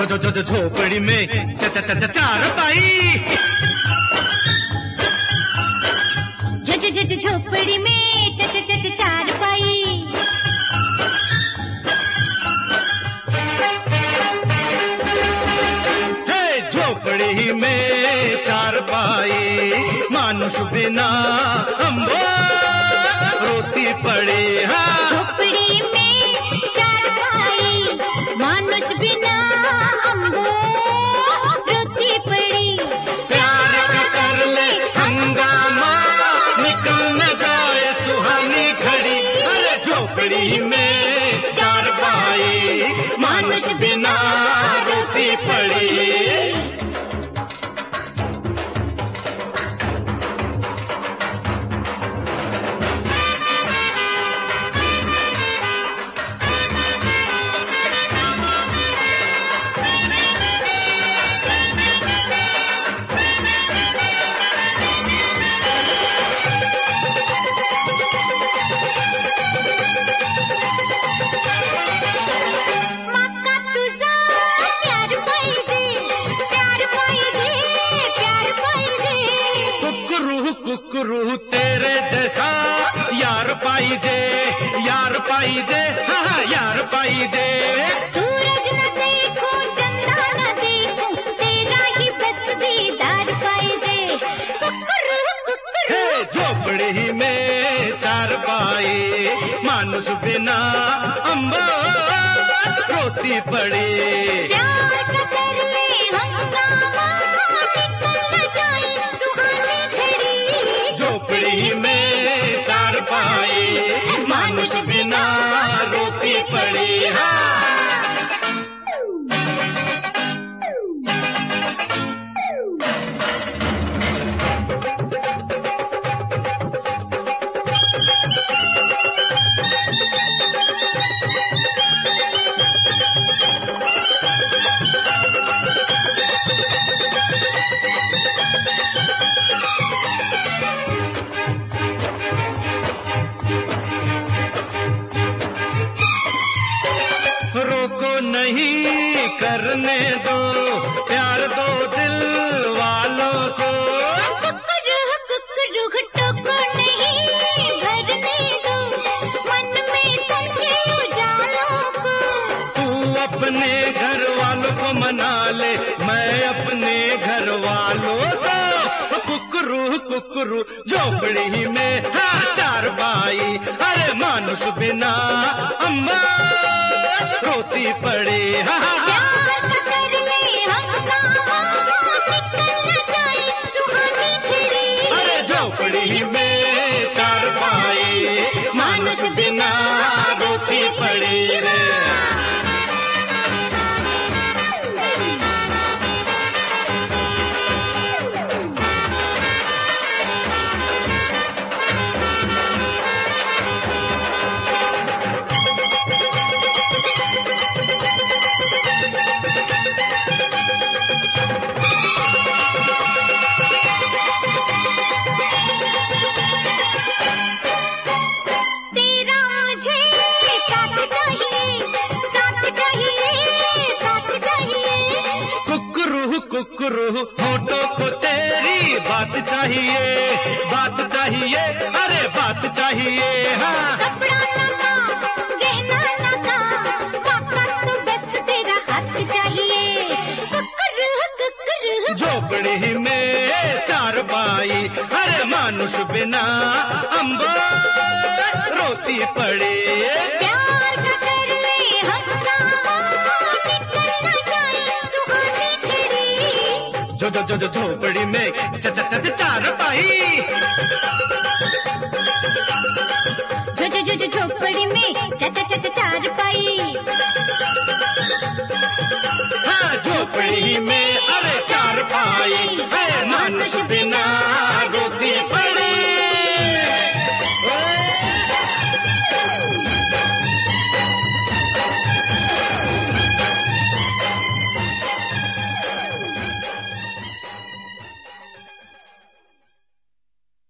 झोपड़ी में चारपाई, झोपड़ी में चारपाई। झोपड़ी में चारपाई, मानुष बिना अम्बो रोती पड़े। हाँ, झोपड़ी में चारपाई, मानुष बिना अम्बो रोती पड़ी। प्यार कर ले हंगामा, निकल न जाए सुहानी घड़ी। अरे झोपड़ी में चारपाई, मानुष बिना रोती पड़ी। कुकरू तेरे जैसा यार पाई जे, यार पाई जे, हाँ यार पाई जे। सूरज न देखो चंदा न देखो, तेरा ही बस दीदार पाई जे। कुकरू कुकरू झोपड़ी में चारपाई, मानुष बिना अम्बो रोती पड़ी। प्यार का कर ले हंगामा, निकल न जाए सुहानी घड़ी। झोपड़ी में चारपाई, मानुष बिना रोती पड़ी। हाँ, रोको नहीं करने दो प्यार दो दिल वालों को। कुकरू टोको नहीं भरने दो, मन में तनके उजालों को। तू अपने घर वालों को मना ले, मैं अपने घर वालों को। कुकरू कुकरू झोपड़ी में हाँ चारपाई, अरे मानुष बिना अम्मा रोती पड़े। प्यार का कर ले हंगामा, निकल न जाए सुहानी घड़ी। अरे झोपड़ी में चारपाई, मानुष बिना रोती पड़ी रे। कुकरू होठों को तेरी बात चाहिए, बात चाहिए, अरे बात चाहिए। हाँ, कपड़ा लगा गहना लगा, पापा तो बस तेरा हाथ चाहिए। कुकरू कुकरू झोपड़ी में चारपाई, अरे मानुष बिना अम्बो रोती पड़े। प्यार का कर ले हंगामा, निकल न जाए सुहानी घड़ी। झोपड़ी में चारपाई, झोपड़ी में चारपाई। हाँ झोपड़ी में अरे चारपाई, है मानुष बिना